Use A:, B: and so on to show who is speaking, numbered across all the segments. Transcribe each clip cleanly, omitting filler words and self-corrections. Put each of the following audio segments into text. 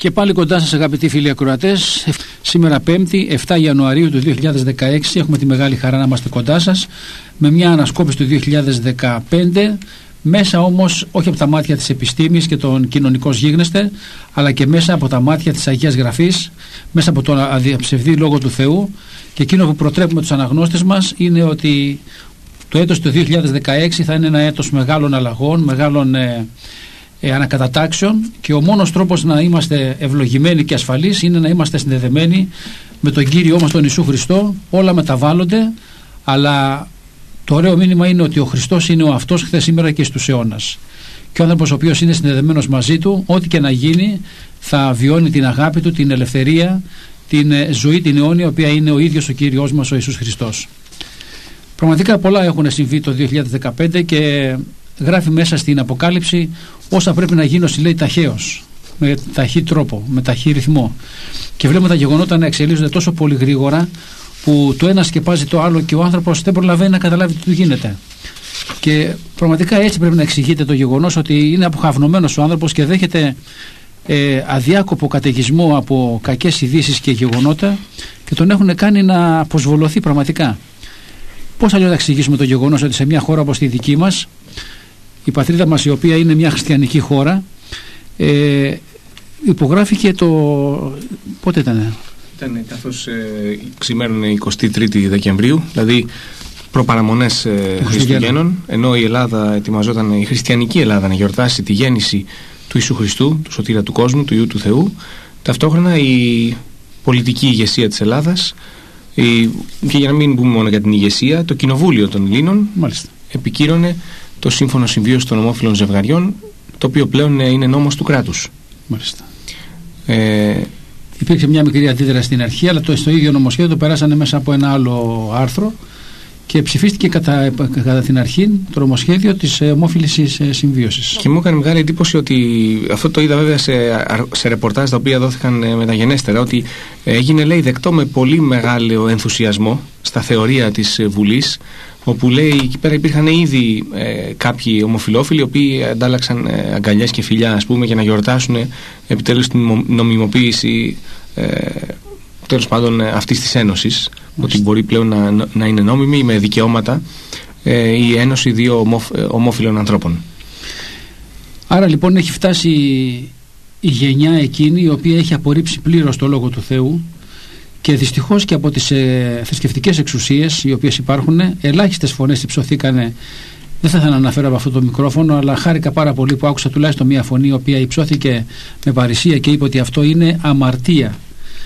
A: Και πάλι κοντά σας, αγαπητοί φίλοι ακροατές. Σήμερα 5η, 7 Ιανουαρίου του 2016, έχουμε τη μεγάλη χαρά να είμαστε κοντά σας με μια ανασκόπηση του 2015, μέσα όμως όχι από τα μάτια της επιστήμης και των κοινωνικών γίγνεσθε, αλλά και μέσα από τα μάτια της Αγίας Γραφής, μέσα από τον αδιαψευδή Λόγο του Θεού. Και εκείνο που προτρέπουμε τους αναγνώστες μας είναι ότι το έτος του 2016 θα είναι ένα έτος μεγάλων αλλαγών, μεγάλων ανακατατάξεων, και ο μόνος τρόπος να είμαστε ευλογημένοι και ασφαλείς είναι να είμαστε συνδεδεμένοι με τον Κύριό μας τον Ιησού Χριστό. Όλα μεταβάλλονται, αλλά το ωραίο μήνυμα είναι ότι ο Χριστός είναι ο αυτός χθες, σήμερα και στους αιώνας. Και ο άνθρωπος ο οποίος είναι συνδεδεμένος μαζί του, ό,τι και να γίνει, θα βιώνει την αγάπη του, την ελευθερία, την ζωή την αιώνια, η οποία είναι ο ίδιος ο Κύριος μας ο Ιησούς Χριστός. Πραγματικά πολλά έχουν συμβεί το 2015 και γράφει μέσα στην Αποκάλυψη όσα πρέπει να γίνουν, λέει, ταχαίως, με ταχύ τρόπο, με ταχύ ρυθμό. Και βλέπουμε τα γεγονότα να εξελίσσονται τόσο πολύ γρήγορα που το ένα σκεπάζει το άλλο και ο άνθρωπος δεν προλαβαίνει να καταλάβει τι του γίνεται. Και πραγματικά έτσι πρέπει να εξηγείται το γεγονός ότι είναι αποχαυνομένος ο άνθρωπος και δέχεται αδιάκοπο καταιγισμό από κακές ειδήσεις και γεγονότα, και τον έχουν κάνει να αποσβολωθεί πραγματικά. Πώς αλλιώς να εξηγήσουμε το γεγονός ότι σε μια χώρα όπως τη δική μας, η πατρίδα μας, η οποία είναι μια χριστιανική χώρα, υπογράφηκε το... πότε ήτανε?
B: Ήταν καθώς ξημέρωνε 23η Δεκεμβρίου, δηλαδή προπαραμονές Χριστουγέννων, ενώ η Ελλάδα ετοιμαζόταν, η χριστιανική Ελλάδα, να γιορτάσει τη γέννηση του Ιησού Χριστού, του σωτήρα του κόσμου, του Υιού του Θεού. Ταυτόχρονα η πολιτική ηγεσία της Ελλάδας, και για να μην πούμε μόνο για την ηγεσία, το Κοινοβούλιο των Ελλήνων, μάλιστα, επικύρωνε το Σύμφωνο Συμβίωσης των Ομόφυλων Ζευγαριών, το οποίο πλέον είναι νόμος του κράτους.
A: Μάλιστα. Υπήρξε μια μικρή αντίδραση στην αρχή, αλλά στο ίδιο νομοσχέδιο το περάσανε μέσα από ένα άλλο άρθρο και ψηφίστηκε κατά την αρχή το νομοσχέδιο της ομόφυλης συμβίωσης. Και
B: μου έκανε μεγάλη εντύπωση ότι αυτό το είδα βέβαια σε ρεπορτάζ τα οποία δόθηκαν μεταγενέστερα, ότι έγινε, λέει, δεκτό με πολύ μεγάλο ενθουσιασμό στα θεωρία της Βουλής, όπου, λέει, εκεί πέρα υπήρχαν ήδη κάποιοι ομοφυλόφιλοι οι οποίοι αντάλλαξαν αγκαλιές και φιλιά, ας πούμε, για να γιορτάσουν επιτέλους την νομιμοποίηση τέλος πάντων αυτής της ένωσης, ότι μπορεί πλέον να είναι νόμιμη με δικαιώματα η ένωση δύο ομόφυλων ανθρώπων.
A: Άρα λοιπόν έχει φτάσει η γενιά εκείνη η οποία έχει απορρίψει πλήρως το Λόγο του Θεού, και δυστυχώς και από τις θρησκευτικές εξουσίες οι οποίες υπάρχουν, ελάχιστες φωνές υψωθήκανε. Δεν θα ήθελα να αναφέρω από αυτό το μικρόφωνο, αλλά χάρηκα πάρα πολύ που άκουσα τουλάχιστον μία φωνή η οποία υψώθηκε με παρησία και είπε ότι αυτό είναι αμαρτία.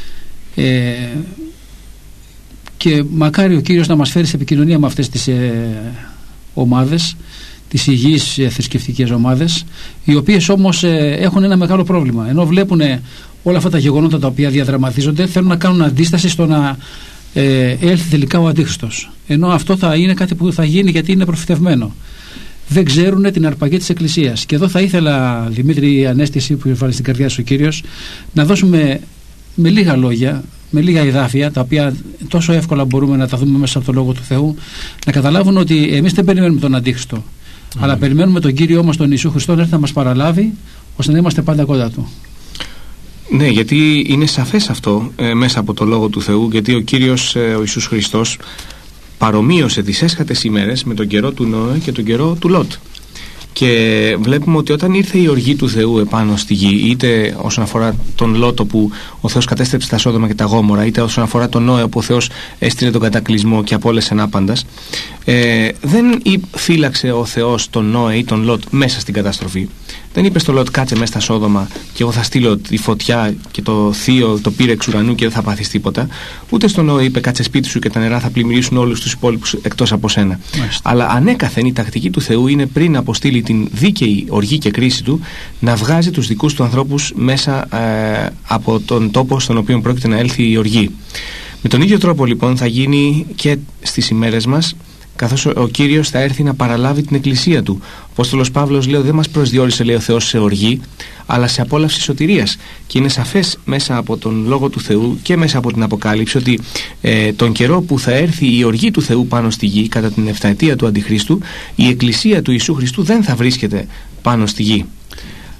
A: Και μακάρι ο Κύριος να μας φέρει σε επικοινωνία με αυτές τις ομάδες, τις υγιείς θρησκευτικές ομάδες, οι οποίες όμως έχουν ένα μεγάλο πρόβλημα. Ενώ βλέπουν όλα αυτά τα γεγονότα τα οποία διαδραματίζονται, θέλουν να κάνουν αντίσταση στο να έλθει τελικά ο Αντίχριστος. Ενώ αυτό θα είναι κάτι που θα γίνει γιατί είναι προφητευμένο. Δεν ξέρουν την αρπαγή της Εκκλησίας. Και εδώ θα ήθελα, Δημήτρη Ανέστηση, που βάλει στην καρδιά σου ο Κύριος, να δώσουμε με λίγα λόγια, με λίγα εδάφια, τα οποία τόσο εύκολα μπορούμε να τα δούμε μέσα από το Λόγο του Θεού, να καταλάβουν ότι εμείς δεν περιμένουμε τον Αντίχριστο, αλλά περιμένουμε τον Κύριό μας τον Ιησού Χριστό να έρθει να μας παραλάβει, ώστε να είμαστε πάντα κοντά του.
B: Ναι, γιατί είναι σαφές αυτό μέσα από το Λόγο του Θεού, γιατί ο Κύριος ο Ιησούς Χριστός παρομοίωσε τις έσχατες ημέρες με τον καιρό του Νόε και τον καιρό του Λότ. Και βλέπουμε ότι όταν ήρθε η οργή του Θεού επάνω στη γη, είτε όσον αφορά τον Λότο που ο Θεός κατέστρεψε τα Σόδομα και τα Γόμορα, είτε όσον αφορά τον Νόε που ο Θεός έστειλε τον κατακλυσμό και απόλυσε άπαντας, δεν φύλαξε ο Θεός τον Νόε ή τον Λότ μέσα στην καταστροφή. Δεν είπε στο Λότ, κάτσε μέσα στα Σόδομα και εγώ θα στείλω τη φωτιά και το θείο, το πύρεξ ουρανού και δεν θα πάθεις τίποτα. Ούτε στον Νόε είπε, κάτσε σπίτι σου και τα νερά θα πλημμυρίσουν όλους τους υπόλοιπους εκτός από σένα. Αλλά ανέκαθεν η τακτική του Θεού είναι, πριν αποστείλει την δίκαιη οργή και κρίση του, να βγάζει τους δικούς του ανθρώπους μέσα από τον τόπο στον οποίο πρόκειται να έλθει η οργή. Με τον ίδιο τρόπο λοιπόν θα γίνει και στις ημέρες μας, καθώς ο Κύριος θα έρθει να παραλάβει την Εκκλησία του. Ο Απόστολος Παύλος λέει, δεν μας προσδιορίσε, λέει, ο Θεός σε οργή, αλλά σε απόλαυση σωτηρίας. Και είναι σαφές μέσα από τον Λόγο του Θεού και μέσα από την Αποκάλυψη ότι τον καιρό που θα έρθει η οργή του Θεού πάνω στη γη, κατά την 7ετία του Αντιχρίστου, η Εκκλησία του Ιησού Χριστού δεν θα βρίσκεται πάνω στη γη.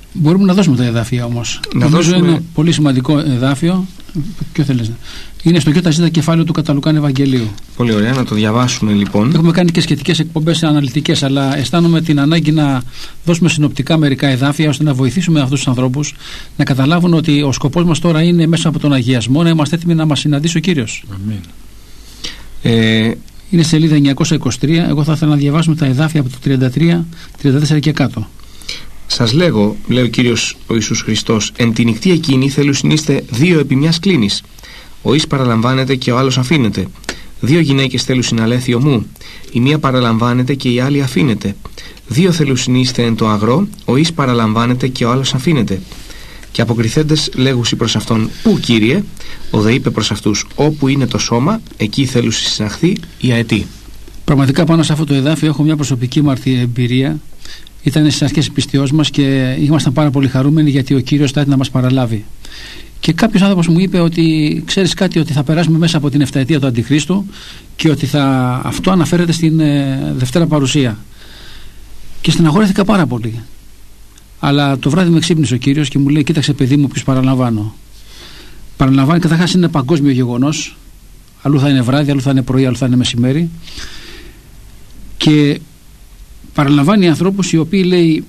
A: Μπορούμε να δώσουμε τα εδάφια όμως. Νομίζω είναι ένα πολύ σημαντικό εδάφιο. Ποιο θέλεις? Είναι στο ΙΖ κεφάλαιο του κατά Λουκάν Ευαγγελίου.
B: Πολύ ωραία, να το διαβάσουμε λοιπόν.
A: Έχουμε κάνει και σχετικές εκπομπές αναλυτικές, αλλά αισθάνομαι την ανάγκη να δώσουμε συνοπτικά μερικά εδάφια ώστε να βοηθήσουμε αυτούς τους ανθρώπους να καταλάβουν ότι ο σκοπός μας τώρα είναι μέσα από τον αγιασμό να είμαστε έτοιμοι να μας συναντήσει ο Κύριος. Αμήν. Είναι σελίδα 923. Εγώ θα ήθελα να διαβάσουμε τα εδάφια από το 33, 34 και κάτω.
B: Σας λέγω, λέει ο Κύριος ο Ιησούς Χριστός, εν τη νυχτή εκείνη θέλουν είστε δύο επί μιας κλίνης. Ο εις παραλαμβάνεται και ο άλλος αφήνεται. Δύο γυναίκες θέλουν συναλέθιο μου. Η μία παραλαμβάνεται και η άλλη αφήνεται. Δύο θέλουν είστε εν το αγρό. Ο εις παραλαμβάνεται και ο άλλος αφήνεται. Και αποκριθέντες λέγουσι προς αυτόν, πού Κύριε? Ο δε είπε προς αυτούς, όπου είναι το σώμα, εκεί θέλουν συναχθεί η αετή.
A: Πραγματικά πάνω σε αυτό το εδάφιο έχω μια προσωπική εμπειρία. Ήταν στις αρχές της πιστεώς μας και ήμασταν πάρα πολύ χαρούμενοι γιατί ο Κύριος θα έρθει να μας παραλάβει. Και κάποιος άνθρωπος μου είπε ότι ξέρεις κάτι, ότι θα περάσουμε μέσα από την 7ετία του Αντιχρίστου και ότι αυτό αναφέρεται στην Δευτέρα Παρουσία. Και στεναχωρέθηκα πάρα πολύ. Αλλά το βράδυ με ξύπνησε ο Κύριος και μου λέει, κοίταξε παιδί μου, ποιος παραλαμβάνω. Παραλαμβάνει, καταρχάς είναι παγκόσμιο γεγονός. Αλλού θα είναι βράδυ, αλλού θα είναι πρωί, αλλού θα είναι μεσημέρι. Και παραλαμβάνει ανθρώπους οι οποίοι, λέει,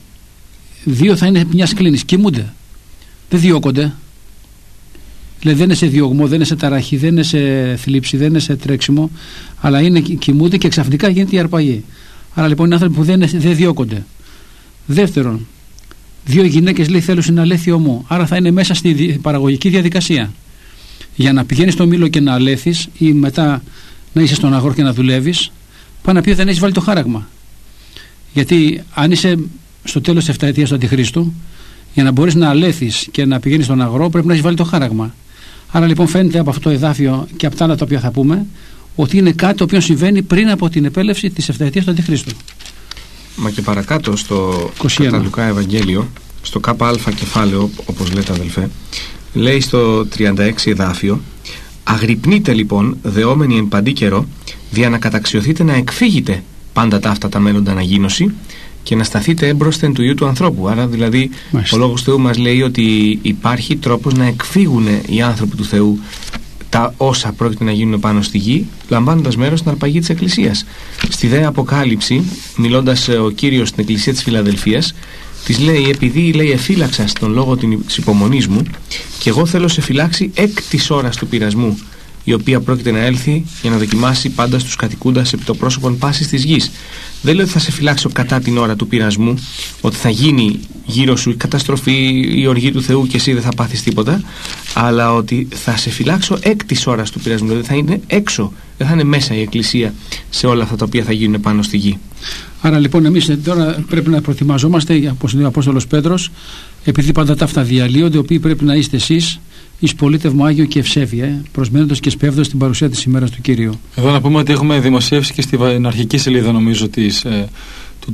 A: δύο θα είναι μιας κλίνης, κοιμούνται. Δεν διώκονται. Δηλαδή δεν είναι σε διωγμό, δεν είναι σε ταραχή, δεν είναι σε θλίψη, δεν είναι σε τρέξιμο, αλλά κοιμούνται και ξαφνικά γίνεται η αρπαγή. Άρα λοιπόν είναι άνθρωποι που δεν διώκονται. Δεύτερον, δύο γυναίκες, λέει, θέλουν συναλέθιο μου. Άρα θα είναι μέσα στη παραγωγική διαδικασία. Για να πηγαίνεις στο μήλο και να αλέθεις ή μετά να είσαι στον αγρό και να δουλεύεις, πάνω να πει δεν έχεις βάλει το χάραγμα. Γιατί αν είσαι στο τέλος της 7ετίας του Αντιχρίστου, για να μπορείς να αλέθεις και να πηγαίνεις στον αγρό, πρέπει να έχεις βάλει το χάραγμα. Άρα λοιπόν φαίνεται από αυτό το εδάφιο και από τα άλλα τα οποία θα πούμε, ότι είναι κάτι το οποίο συμβαίνει πριν από την επέλευση της 7ετίας του Αντιχρίστου.
B: Μα και παρακάτω στο κατά Λουκά Ευαγγέλιο, στο ΚΑ κεφάλαιο, όπως λέτε αδελφέ, λέει στο 36 εδάφιο, αγρυπνείτε λοιπόν, δεόμενοι εν παντή καιρό, δια να καταξιωθείτε να εκφύγετε πάντα τα αυτά τα μέλλοντα αναγίνωση και να σταθείτε έμπροσθεν του Υιού του ανθρώπου. Άρα δηλαδή ο Λόγος Θεού μας λέει ότι υπάρχει τρόπος να εκφύγουν οι άνθρωποι του Θεού τα όσα πρόκειται να γίνουν πάνω στη γη, λαμβάνοντας μέρος στην αρπαγή της Εκκλησίας. Στη δε Αποκάλυψη, μιλώντας ο Κύριος στην Εκκλησία της Φιλαδελφίας, της λέει, επειδή λέει εφύλαξα στον λόγο της υπομονής μου και εγώ θέλω σε φυλάξει εκ της ώρας του πειρασμού, η οποία πρόκειται να έλθει για να δοκιμάσει πάντα στους κατοικούντας επί το πρόσωπον πάσης της γης. Δεν λέω ότι θα σε φυλάξω κατά την ώρα του πειρασμού, ότι θα γίνει γύρω σου η καταστροφή, η οργή του Θεού και εσύ δεν θα πάθεις τίποτα, αλλά ότι θα σε φυλάξω εκ της ώρας του πειρασμού, δηλαδή θα είναι έξω, δεν θα είναι μέσα η Εκκλησία σε όλα αυτά τα οποία θα γίνουν πάνω στη γη.
A: Άρα λοιπόν εμείς τώρα πρέπει να προετοιμαζόμαστε, όπως λέει ο Απόστολος Πέτρος, επειδή πάντα τα αυτά διαλύονται, οι οποίοι πρέπει να είστε εσείς εις πολίτευμα Άγιο και ευσέβεια, προσμένοντας και σπέβδοντας την παρουσία της ημέρας του Κυρίου.
C: Εδώ να πούμε ότι έχουμε δημοσιεύσει και στην αρχική σελίδα, νομίζω, του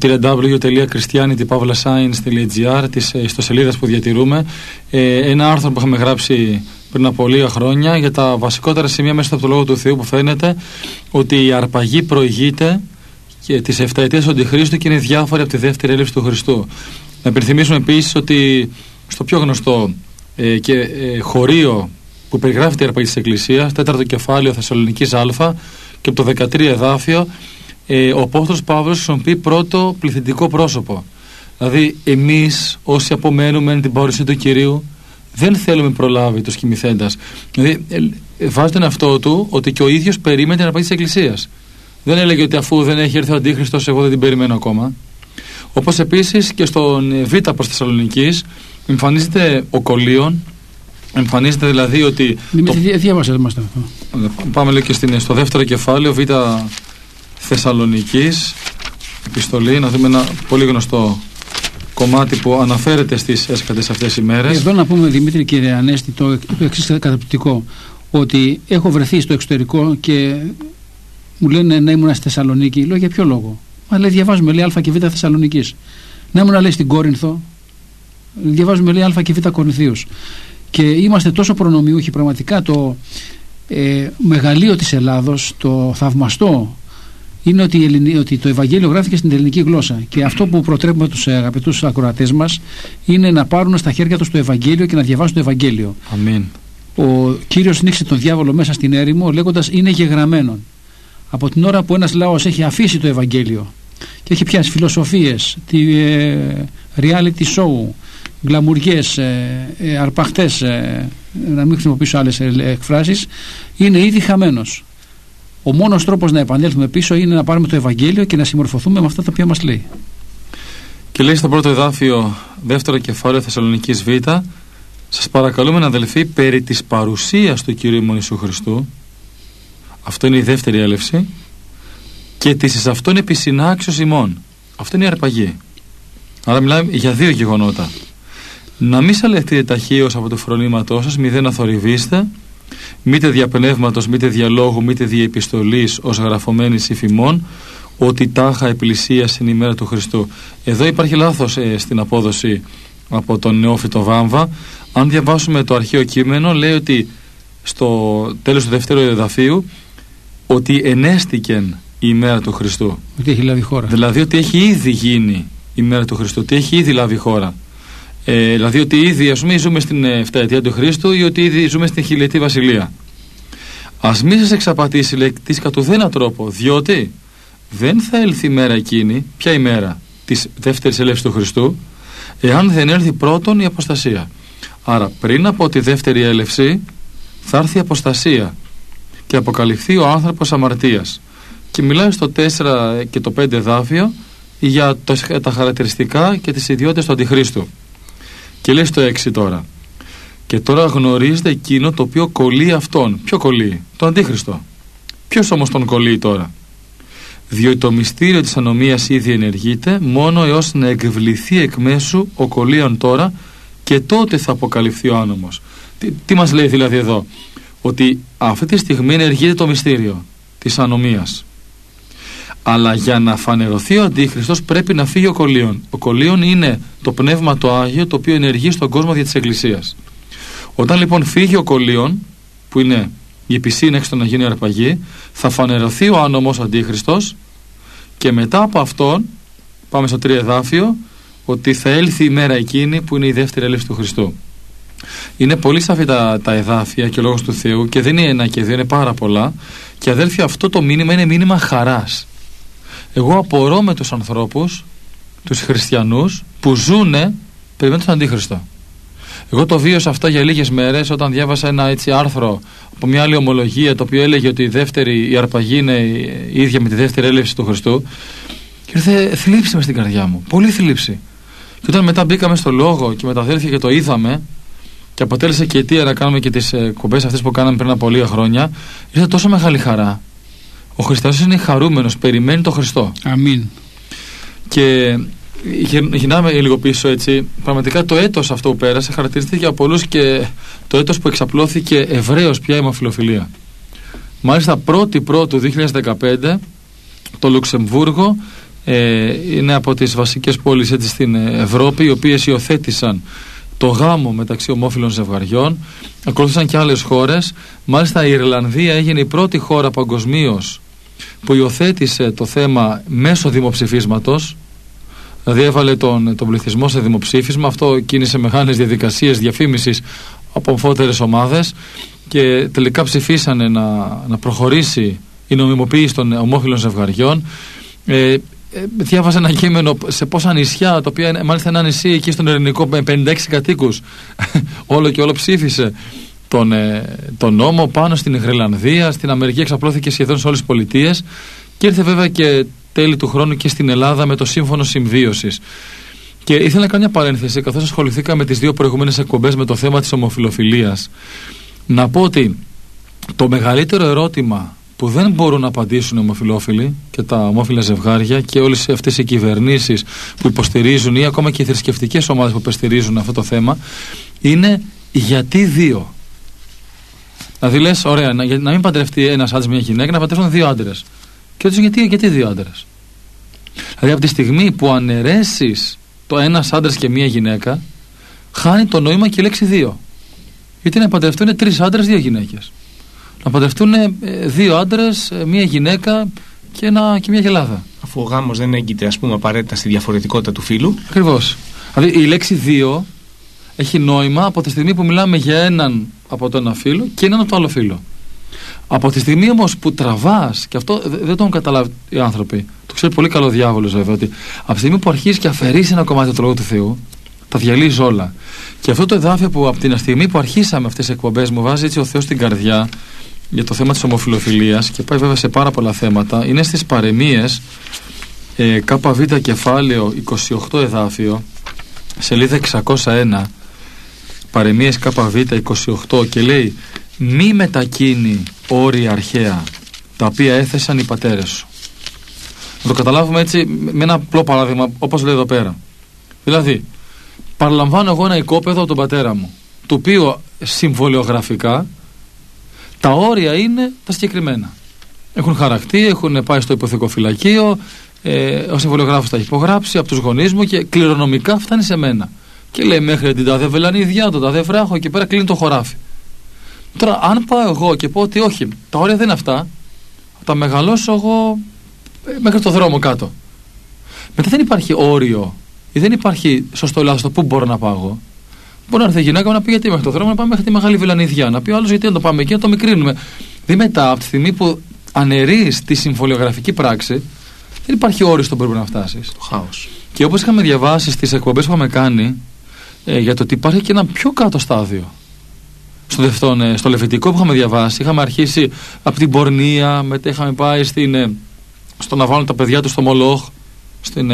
C: www.christianity.science.gr, της ιστοσελίδας που διατηρούμε, ένα άρθρο που είχαμε γράψει πριν από λίγα χρόνια για τα βασικότερα σημεία μέσα από το Λόγο του Θεού, που φαίνεται ότι η αρπαγή προηγείται και της 7ετίας του Αντιχρίστου και είναι διάφορη από τη δεύτερη έλευση του Χριστού. Να υπενθυμίσουμε επίσης ότι στο πιο γνωστό χωρίο που περιγράφεται η αρπαγή της Εκκλησίας, 4ο κεφάλαιο Θεσσαλονικής Α και από το 13 εδάφιο, ο Απόστολος Παύλος χρησιμοποιεί πρώτο πληθυντικό πρόσωπο. Δηλαδή εμείς όσοι απομένουμε την παρουσία του Κυρίου δεν θέλουμε προλάβει τους κοιμηθέντας. Δηλαδή βάζει τον εαυτό του ότι και ο ίδιος περίμενε την αρπαγή της Εκκλησίας. Δεν έλεγε ότι αφού δεν έχει έρθει ο Αντίχριστος εγώ δεν την περιμένω ακόμα. Όπως επίσης και στον Β προς Θεσσαλονικής εμφανίζεται ο Κολλίον, εμφανίζεται δηλαδή ότι...
A: Διάβασε μας αυτό.
C: Πάμε λέει και στο δεύτερο κεφάλαιο Β Θεσσαλονικής επιστολή, να δούμε ένα πολύ γνωστό κομμάτι που αναφέρεται στις έσχατες αυτές ημέρες.
A: Εδώ να πούμε, Δημήτρη και Ανέστη, το εξής καταπληκτικό, ότι έχω βρεθεί στο εξωτερικό και μου λένε να ήμουν στη Θεσσαλονίκη. Λέω για ποιο λόγο? Μα λέει διαβάζουμε, λέει, Α και Β Θεσσαλονικής. Να ήμουν, λέει, στην Κόρινθο, διαβάζουμε, λέει, Α και Β Κορινθίους. Και είμαστε τόσο προνομιούχοι, πραγματικά το μεγαλείο της Ελλάδος, το θαυμαστό, είναι ότι το Ευαγγέλιο γράφηκε στην ελληνική γλώσσα. Και αυτό που προτρέπουμε τους αγαπητούς ακροατές μας είναι να πάρουν στα χέρια τους το Ευαγγέλιο και να διαβάσουν το Ευαγγέλιο.
C: Αμήν.
A: Ο Κύριος νίξε τον διάβολο μέσα στην έρημο λέγοντας είναι γεγραμμένον. Από την ώρα που ένας λαός έχει αφήσει το Ευαγγέλιο και έχει πιάσει φιλοσοφίες, reality show, γκλαμουριές, αρπαχτές, να μην χρησιμοποιήσω άλλες εκφράσεις, είναι ήδη χαμένος. Ο μόνος τρόπος να επανέλθουμε πίσω είναι να πάρουμε το Ευαγγέλιο και να συμμορφωθούμε με αυτά τα οποία μας λέει.
C: Και λέει στο πρώτο εδάφιο, δεύτερο κεφάλαιο Θεσσαλονικής Β, σας παρακαλούμε αδελφοί περί της παρουσίας του Κυρίου ημών Ιησού Χριστού, αυτό είναι η δεύτερη έλευση, και της εις αυτόν επισυνάξεως ημών, αυτό είναι η αρπαγή. Άρα μιλάμε για δύο γεγονότα. Να μη σαλευτείτε ταχύως από το φρονήματό σας, μηδέν να θορυβείστε, μήτε δια πνεύματος, μήτε δια λόγου, μήτε δια επιστολής ως γραφωμένης υφημών, ότι τάχα επιλυσίας είναι η μέρα του Χριστού. Εδώ υπάρχει λάθος στην απόδοση από τον νεόφυτο Βάμβα. Αν διαβάσουμε το αρχαίο κείμενο, λέει ότι στο τέλος του δεύτερου εδαφίου ότι ενέστηκεν η ημέρα του Χριστού.
A: Ότι έχει λάβει χώρα.
C: Δηλαδή ότι έχει ήδη γίνει η μέρα του Χριστού, ότι έχει ήδη λάβει χώρα. Δηλαδή ότι ήδη, ας πούμε, ζούμε στην 7η του Χριστού ή ότι ήδη ζούμε στην χιλιετή βασιλεία. Ας μη σας εξαπατήσει, λέει, της κατ' ουδένα τρόπο, διότι δεν θα έλθει η μέρα εκείνη, ποια ημέρα της δεύτερης έλευσης του Χριστού, εάν δεν έρθει πρώτον η αποστασία. Άρα πριν από τη δεύτερη έλευση θα έρθει η αποστασία και αποκαλυφθεί ο άνθρωπος αμαρτίας. Και μιλάει στο 4 και το 5 εδάφιο για τα χαρακτηριστικά και τις ιδιότητες του Αντιχρίστου. Και λέει στο 6 τώρα, και τώρα γνωρίζετε εκείνο το οποίο κολλεί αυτόν. Ποιο κολλεί? Το Αντίχριστο. Ποιος όμως τον κολλεί τώρα? Διότι το μυστήριο της ανομίας ήδη ενεργείται, μόνο έως να εκβληθεί εκ μέσου ο κολλείον τώρα, και τότε θα αποκαλυφθεί ο άνομος. Τι μας λέει δηλαδή εδώ? Ότι αυτή τη στιγμή ενεργείται το μυστήριο της ανομίας. Αλλά για να φανερωθεί ο Αντίχριστος πρέπει να φύγει ο κολλείον. Ο κολλείον είναι το Πνεύμα το Άγιο, το οποίο ενεργεί στον κόσμο δια της Εκκλησίας. Όταν λοιπόν φύγει ο κολλείον, που είναι η επισύναξη των Αγίων Αρπαγή, θα φανερωθεί ο άνομος Αντίχριστος, και μετά από αυτόν πάμε στο 3 εδάφιο, ότι θα έλθει η μέρα εκείνη που είναι η δεύτερη έλευση του Χριστού. Είναι πολύ σαφή τα εδάφια και ο λόγος του Θεού, και δεν είναι ένα και δύο, είναι πάρα πολλά. Και αδέλφια, αυτό το μήνυμα είναι μήνυμα χαράς. Εγώ απορώ με τους ανθρώπους, τους χριστιανούς, που ζουνε περιμένουν τον Αντίχριστο. Εγώ το βίωσα αυτό για λίγες μέρες όταν διάβασα ένα έτσι άρθρο από μια άλλη ομολογία, το οποίο έλεγε ότι η αρπαγή είναι η ίδια με τη δεύτερη έλευση του Χριστού, και ήρθε θλίψη μες στην καρδιά μου, πολύ θλίψη. Και όταν μετά μπήκαμε στο λόγο και με τα αδέλφια και το είδαμε, και αποτέλεσε και αιτία να κάνουμε και τις κομπές αυτές που κάναμε πριν από λίγα χρόνια, ήρθε τόσο μεγάλη χαρά. Ο χριστιανός είναι χαρούμενος, περιμένει τον Χριστό.
A: Αμήν.
C: Και γυρνάμε λίγο πίσω έτσι. Πραγματικά το έτος αυτό που πέρασε χαρακτηρίστηκε για πολλούς και το έτος που εξαπλώθηκε ευρέως πια η ομοφυλοφιλία. Μάλιστα 1η Πρώτου 2015 το Λουξεμβούργο είναι από τις βασικές πόλεις έτσι στην Ευρώπη, οι οποίες υιοθέτησαν το γάμο μεταξύ ομόφυλων ζευγαριών. Ακολούθησαν και άλλες χώρες. Μάλιστα η Ιρλανδία έγινε η πρώτη χώρα παγκοσμίως που υιοθέτησε το θέμα μέσω δημοψηφίσματος. Δηλαδή έβαλε τον πληθυσμό σε δημοψήφισμα. Αυτό κίνησε μεγάλες διαδικασίες διαφήμισης από αμφότερες ομάδες, και τελικά ψηφίσανε να προχωρήσει η νομιμοποίηση των ομόφυλων ζευγαριών. Διάβαζα ένα κείμενο σε πόσα νησιά, το οποίο μάλιστα ένα νησί εκεί στον Ειρηνικό με 56 κατοίκους όλο και όλο ψήφισε τον νόμο. Πάνω στην Γρυλανδία, στην Αμερική εξαπλώθηκε σχεδόν σε όλες τις πολιτείες, και ήρθε βέβαια και τέλη του χρόνου και στην Ελλάδα με το Σύμφωνο Συμβίωσης. Και ήθελα να κάνω μια παρένθεση, καθώς ασχοληθήκα με τις δύο προηγούμενες εκπομπές με το θέμα της ομοφυλοφιλίας, να πω ότι το μεγαλύτερο ερώτημα που δεν μπορούν να απαντήσουν οι ομοφυλόφιλοι και τα ομόφυλα ζευγάρια και όλες αυτές οι κυβερνήσεις που υποστηρίζουν, ή ακόμα και οι θρησκευτικές ομάδες που υποστηρίζουν αυτό το θέμα, είναι γιατί δύο. Δηλαδή λες, ωραία, να μην παντρευτεί ένας άντρας μια γυναίκα, να παντρευτούν δύο άντρες. Και έτσι γιατί δύο άντρες? Δηλαδή από τη στιγμή που αναιρέσεις το ένας άντρας και μια γυναίκα, χάνει το νόημα και η λέξη δύο. Γιατί να παντρευτούν 3 άντρες, 2 γυναίκες. Να παντρευτούν 2 άντρες, 1 γυναίκα και μια γελάδα.
B: Αφού ο γάμος δεν έγκυται, ας πούμε, απαραίτητα στη διαφορετικότητα του φύλου.
C: Ακριβώς. Δηλαδή η λέξη δύο έχει νόημα από τη στιγμή που μιλάμε για έναν από το ένα φύλο και έναν από το άλλο φύλο. Από τη στιγμή όμως που τραβάς, και αυτό δεν το έχουν καταλάβει οι άνθρωποι, το ξέρει πολύ καλό ο διάβολος βέβαια, ότι από τη στιγμή που αρχίζεις και αφαιρείς ένα κομμάτι του Λόγου του Θεού, τα διαλύεις όλα. Και αυτό το εδάφιο που από την στιγμή που αρχίσαμε αυτές τις εκπομπές μου βάζει έτσι ο Θεός στην καρδιά για το θέμα της ομοφυλοφιλίας, και πάει βέβαια σε πάρα πολλά θέματα, είναι στις Παρεμίες, ΚΒ κεφάλαιο 28 εδάφιο, σελίδα 601, Παρεμίες ΚΒ 28, και λέει: μη μετακίνει όρια αρχαία τα οποία έθεσαν οι πατέρες σου. Να το καταλάβουμε έτσι με ένα απλό παράδειγμα, όπως λέει εδώ πέρα. Δηλαδή, παραλαμβάνω εγώ ένα οικόπεδο από τον πατέρα μου, το οποίο συμβολιογραφικά τα όρια είναι τα συγκεκριμένα. Έχουν χαρακτή, έχουν πάει στο υποθηκοφυλακείο, ο συμβολιογράφος τα έχει υπογράψει από τους γονείς μου και κληρονομικά φτάνει σε μένα. Και λέει μέχρι την τάδε βελανίδια, το τάδε βράχο, και πέρα κλείνει το χωράφι. Τώρα, αν πάω εγώ και πω ότι όχι, τα όρια δεν είναι αυτά, θα τα μεγαλώσω εγώ μέχρι το δρόμο κάτω. Μετά δεν υπάρχει όριο ή δεν υπάρχει σωστό ή λάθος το πού μπορώ να πάω εγώ. Μπορεί να έρθει η γυναίκα μου να πει γιατί μέχρι το δρόμο, να πάμε μέχρι τη μεγάλη βελανιδιά. Να πει ο άλλος γιατί να το πάμε εκεί, να το μικρύνουμε. Δηλαδή μετά, από τη στιγμή που αναιρείς τη συμβολιογραφική πράξη, δεν υπάρχει όριο στο που πρέπει να φτάσεις.
B: Το χάος.
C: Και όπως είχαμε διαβάσει στις εκπομπές που είχαμε κάνει για το ότι υπάρχει και ένα πιο κάτω στάδιο. Στο Λεβιτικό που είχαμε διαβάσει, είχαμε αρχίσει από την πορνεία, μετά είχαμε πάει στο να βάλουν τα παιδιά του στο Μολόχ, στην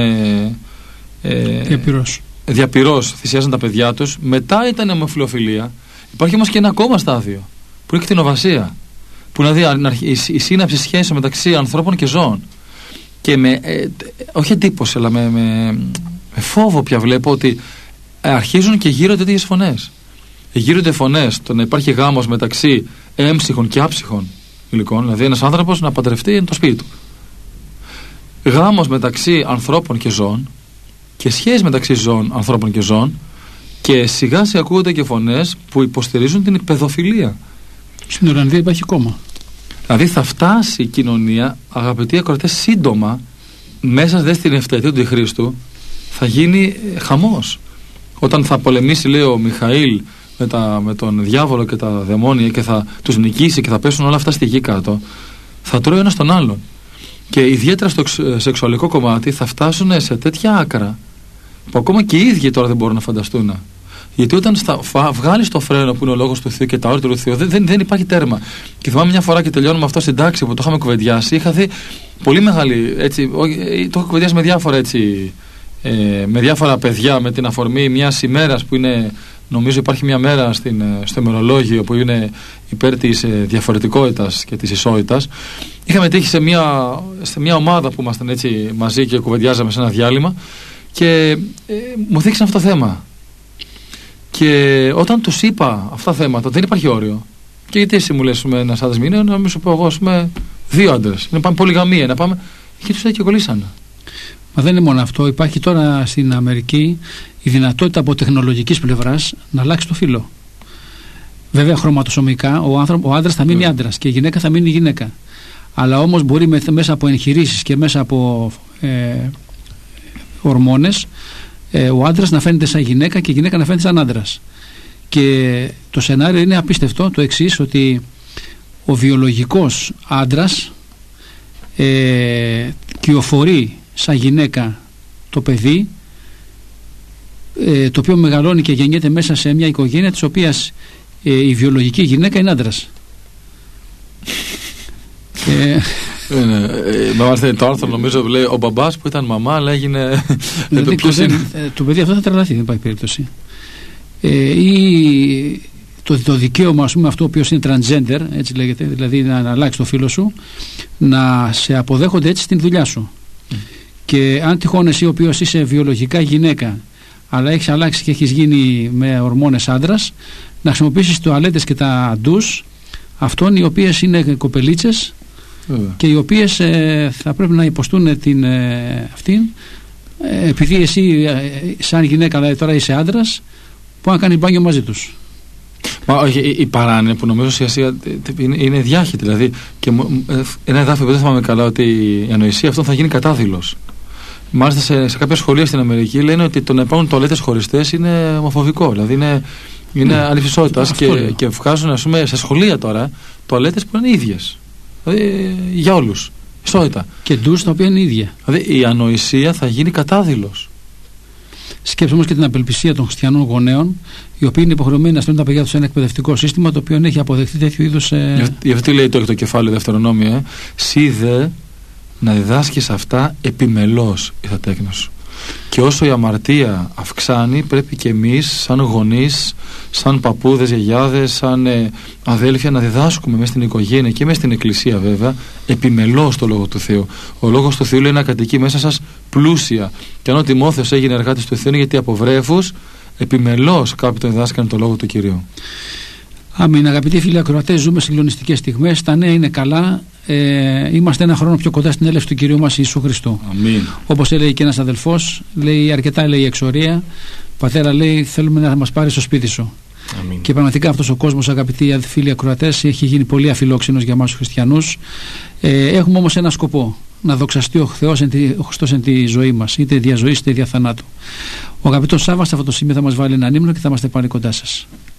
C: Διαπυρός θυσιάζαν τα παιδιά τους. Μετά ήταν η ομοφυλοφιλία. Υπάρχει όμως και ένα ακόμα στάδιο που είναι η κτηνοβασία, που είναι η σύναψη σχέσεων μεταξύ ανθρώπων και ζώων. Και όχι εντύπωση, αλλά με φόβο πια βλέπω ότι αρχίζουν και γύρονται τέτοιες φωνές. Γύρονται φωνές το να υπάρχει γάμος μεταξύ έμψυχων και άψυχων υλικών, δηλαδή ένας άνθρωπος να παντρευτεί είναι το σπίτι του. Γάμος μεταξύ ανθρώπων και ζώων, και σχέσεις μεταξύ ζώων, ανθρώπων και ζώων, και σιγά σιγά ακούγονται και φωνές που υποστηρίζουν την παιδοφιλία.
A: Στην Ολλανδία υπάρχει κόμμα.
C: Δηλαδή θα φτάσει η κοινωνία, αγαπητοί ακροατές, σύντομα, μέσα στην ευταετία του Χριστού, θα γίνει χαμός. Όταν θα πολεμήσει, λέει ο Μιχαήλ, με τον διάβολο και τα δαιμόνια, και θα τους νικήσει και θα πέσουν όλα αυτά στη γη κάτω, θα τρώει ένας τον άλλον. Και ιδιαίτερα στο σεξουαλικό κομμάτι θα φτάσουν σε τέτοια άκρα που ακόμα και οι ίδιοι τώρα δεν μπορούν να φανταστούν. Γιατί όταν βγάλεις το φρένο που είναι ο λόγος του Θεού και τα όρια του Θεού, δεν υπάρχει τέρμα. Και θυμάμαι μια φορά, και τελειώνουμε αυτό στην τάξη που το είχαμε κουβεντιάσει, είχα δει πολύ μεγάλη, έτσι, το έχω κουβεντιάσει με διάφορα, έτσι, με διάφορα παιδιά, με την αφορμή μιας ημέρας που είναι, νομίζω υπάρχει μια μέρα στο ημερολόγιο που είναι υπέρ της διαφορετικότητας και της ισότητας. Είχαμε τύχει σε μια ομάδα που ήμασταν έτσι μαζί και κουβεντιάζαμε σε ένα διάλειμμα, και μου δείξαν αυτό το θέμα. Και όταν τους είπα αυτά τα θέματα, δεν υπάρχει όριο. Και γιατί εσύ μου λες ένας άντρας μήνυμα, να μην σου πω εγώ, δύο άντρες, να πάμε πολυγαμία, να πάμε. Και τους έτσι κολλήσανε.
A: Μα δεν είναι μόνο αυτό. Υπάρχει τώρα στην Αμερική η δυνατότητα από τεχνολογικής πλευράς να αλλάξει το φύλο. Βέβαια, χρωματοσωμικά ο άντρας θα μείνει άντρας και η γυναίκα θα μείνει γυναίκα. Αλλά όμως μπορεί μέσα από εγχειρήσεις και μέσα από ορμόνες ο άντρας να φαίνεται σαν γυναίκα και η γυναίκα να φαίνεται σαν άντρας. Και το σενάριο είναι απίστευτο, το εξής, ότι ο βιολογικός άντρας κυοφορεί σαν γυναίκα το παιδί, το οποίο μεγαλώνει και γεννιέται μέσα σε μια οικογένεια της οποίας η βιολογική γυναίκα είναι άντρας.
C: Το άρθρο νομίζω λέει ο μπαμπάς που ήταν μαμά, αλλά έγινε.
A: Το παιδί αυτό θα τρελαθεί, δεν υπάρχει περίπτωση. Ή το δικαίωμα, ας πούμε, αυτό ο οποίος είναι transgender, έτσι λέγεται, δηλαδή να αλλάξει το φύλο σου, να σε αποδέχονται έτσι στην δουλειά σου. Και αν τυχόν εσύ ο οποίος είσαι βιολογικά γυναίκα, αλλά έχεις αλλάξει και έχεις γίνει με ορμόνες άντρας, να χρησιμοποιήσεις τουαλέτες και τα ντους αυτών οι οποίες είναι κοπελίτσες και οι οποίες θα πρέπει να υποστούν αυτήν, επειδή εσύ σαν γυναίκα, δηλαδή τώρα είσαι άντρας, που να κάνεις μπάνιο μαζί τους.
C: Μα όχι, η παράνοια που νομίζω ουσιαστικά είναι διάχυτη. Δηλαδή, και ένα εδάφιο που δεν θυμάμαι καλά, ότι η ανοησία αυτών θα γίνει κατάδειλος. Μάλιστα σε κάποια σχολεία στην Αμερική λένε ότι το να υπάρχουν τουαλέτες χωριστές είναι ομοφοβικό. Δηλαδή είναι αληθισότητας και βγάζουν, ας πούμε, σε σχολεία τώρα τουαλέτες που είναι ίδιες. Δηλαδή για όλους. Ισότητα.
A: Και ντους τα οποία είναι ίδια.
C: Δηλαδή η ανοησία θα γίνει κατάδειλος.
A: Σκέψτε όμως και την απελπισία των χριστιανών γονέων, οι οποίοι είναι υποχρεωμένοι να στέλνουν τα παιδιά τους σε ένα εκπαιδευτικό σύστημα το οποίο έχει αποδεχτεί τέτοιου είδους.
C: Γι' αυτό λέει το κεφάλαιο Δευτερονόμιο, «Σύ δε να διδάσκεις αυτά επιμελώς εις τα τέκνα σου». Και όσο η αμαρτία αυξάνει, πρέπει και εμείς σαν γονείς, σαν παππούδες, γιαγιάδες, σαν αδέλφια να διδάσκουμε μέσα στην οικογένεια και μέσα στην εκκλησία βέβαια επιμελώς το Λόγο του Θεού. Ο Λόγος του Θεού λέει να κατοικεί μέσα σας πλούσια. Και αν ο Τιμόθεος έγινε εργάτης του Θεού, γιατί από βρέφους επιμελώς κάποιοι τον διδάσκαν το Λόγο του Κυρίου.
A: Αμήν. Αγαπητοί φίλοι ακροατές, ζούμε συγκλονιστικές στιγμές. Τα νέα είναι καλά. Είμαστε ένα χρόνο πιο κοντά στην έλευση του Κυρίου μας Ιησού Χριστού.
C: Αμήν.
A: Όπως έλεγε και ένας αδελφός, λέει αρκετά, λέει, εξορία. Πατέρα, λέει, θέλουμε να μας πάρει στο σπίτι σου.
B: Αμήν.
A: Και πραγματικά αυτός ο κόσμος, αγαπητοί φίλοι ακροατές, έχει γίνει πολύ αφιλόξενος για εμάς τους χριστιανούς. Έχουμε όμως ένα σκοπό. Να δοξαστεί ο Χριστός εν τη ζωή μας, είτε δια ζωής είτε δια θανάτου. Ο αγαπητός Σάββας σε αυτό το σημείο θα μας βάλει έναν ύμνο και θα είμαστε πάλι κοντά σας.